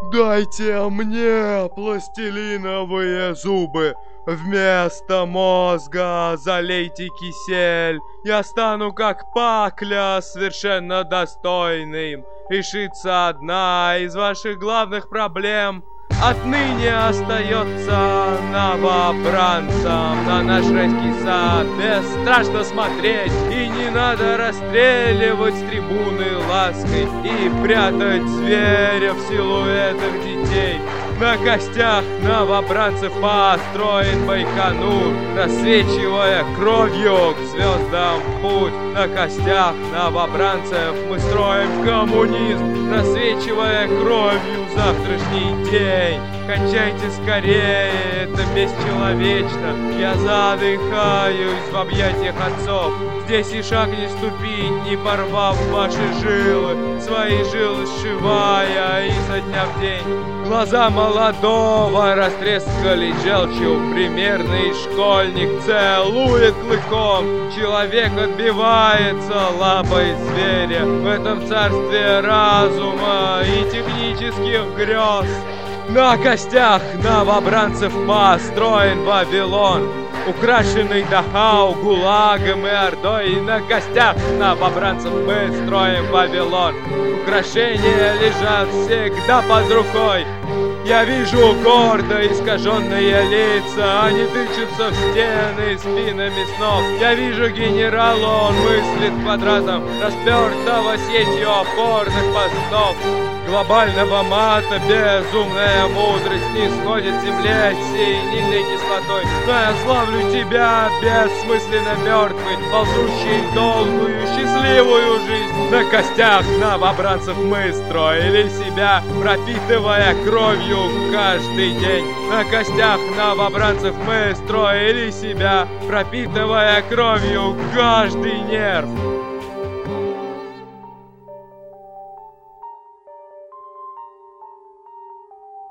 Дайте мне пластилиновые зубы. Вместо мозга залейте кисель. Я стану как Пакля, совершенно достойным. Решится одна из ваших главных проблем. Отныне остается новобранцам на наш райский сад бесстрашно смотреть. И не надо расстреливать с трибуны лаской и прятать зверя в силуэтах детей. На костях новобранцев построен Байконур, рассвечивая кровью к звездам путь. На костях новобранцев мы строим коммунизм, рассвечивая кровью завтрашний день. Кончайте скорее, это бесчеловечно. Я задыхаюсь в объятиях отцов. Здесь и шаг не ступить, не порвав ваши жилы, свои жилы сшивая изо дня в день. Глаза молодого растрескали желчью. Примерный школьник целует клыком. Человек отбивается лапой зверя в этом царстве разума и технических грез. На костях новобранцев построен Вавилон, украшенный Дахау, ГУЛАГом и Ордой. И на костях новобранцев мы строим Вавилон. Украшения лежат всегда под рукой. Я вижу гордо искаженные лица, они тычутся в стены спинами снов. Я вижу генерала, он мыслит квадратом распертого сетью опорных постов. Глобального мата безумная мудрость не сходит земле синильной кислотой. Но я славлю тебя, бессмысленно мертвый, ползущий долгую счастливую жизнь. На костях новобранцев мы строили себя, пропитывая кровью каждый день. На костях новобранцев мы строили себя, пропитывая кровью каждый нерв.